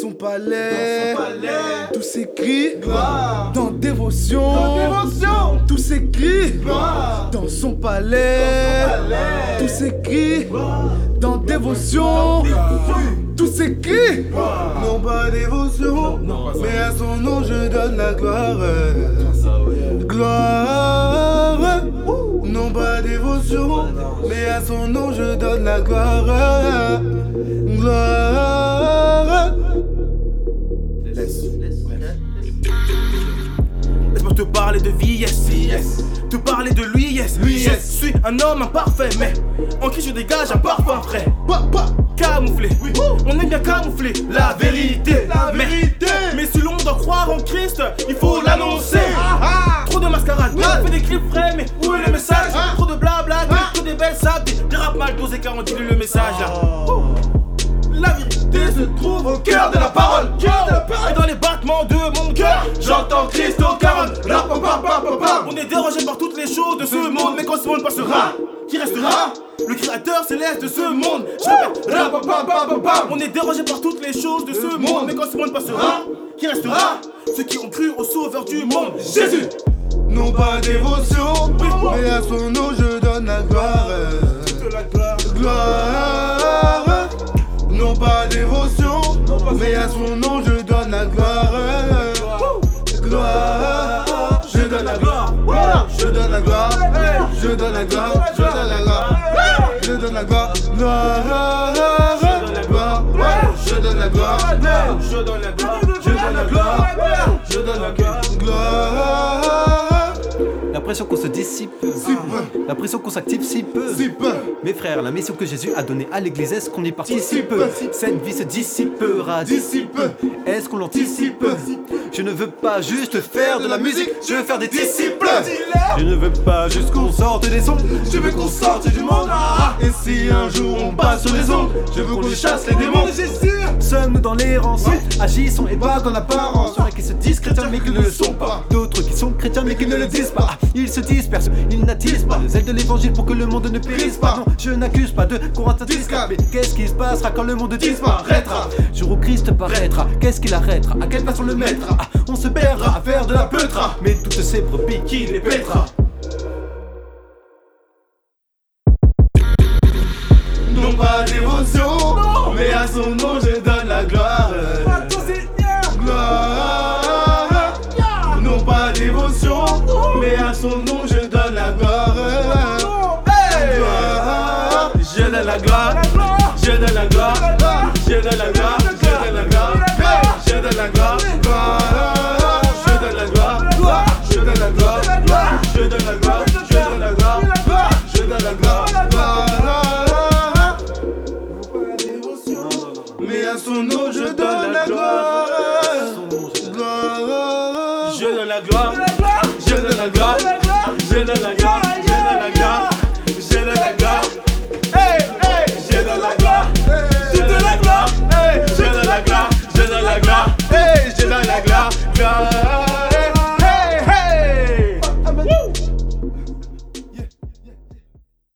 son palais, tout s'écrit dans dévotion, tout s'écrit dans son palais, tout s'écrit dans dévotion, tout s'écrit. Non pas dévotion, mais à son nom je donne la gloire. Gloire. Non pas dévotion, mais à son nom je donne la gloire. Gloire. Laisse-moi te parler de vie, yes. Te parler de lui, yes. Je suis un homme imparfait, mais en qui je dégage un parfum frais. Camouflé, on aime bien camoufler la vérité. Mais si l'on doit croire en Christ, il faut l'annoncer. Trop de mascarade, on fait des clips frais, mais où est le message? Trop de blabla, trop des belles sables, des rap mal dosés car on dit le message là. La vérité se trouve au cœur de la parole. Et dans les battements de mon cœur, j'entends Christ au caron. On est dérangé par toutes les choses de ce monde, mais quand ce monde passera, qui restera? Le créateur céleste de ce monde. Je répète, on est dérangé par toutes les choses de ce monde, mais quand ce monde passera, qui restera? Ceux qui ont cru au sauveur du monde, Jésus. Non pas dévotion, mais à son nom je donne la gloire. Gloire. Non pas dévotion, mais à son nom je donne la gloire. Gloire. Je donne la gloire. Je donne la gloire. Je donne la gloire. Je donne la gloire. Je donne la gloire. Gloire. Je donne la gloire. Je donne la gloire. Je donne la gloire. Je donne la gloire. Gloire. L'impression qu'on se dissipe, l'impression qu'on s'active si peu. Mes frères, la mission que Jésus a donnée à l'église, est-ce qu'on y participe? Cette vie se dissipera. Est-ce qu'on l'anticipe? Je ne veux pas juste faire de la musique, je veux faire des disciples. Je ne veux pas juste qu'on sorte des sons, je veux qu'on sorte du monde. Et si un jour on passe sur les ondes, je veux qu'on chasse les démons. Sommes-nous dans l'errance, agissons et pas dans l'apparence. Il y en a qui se disent chrétiens mais qui ne le sont pas, d'autres qui sont chrétiens mais qui ne le disent pas. Ils se dispersent, ils n'attisent pas le zèle de l'évangile pour que le monde ne périsse pas. Non, je n'accuse pas de Corinthiens 10, mais qu'est-ce qui se passera quand le monde disparaîtra? Jour où Christ paraîtra, qu'est-ce qu'il arrêtera? À quelle place on le mettra? On se perdra à faire de la peutra, mais toutes ces brebis qui les pètera. Non pas dévotion, mais à son nom je donne la gloire. Gloire. Non pas dévotion, mais à son nom je donne la gloire. Gloire. Je donne la gloire. Je donne la gloire. Je donne la gloire. Je donne la gloire. Je donne la gloire.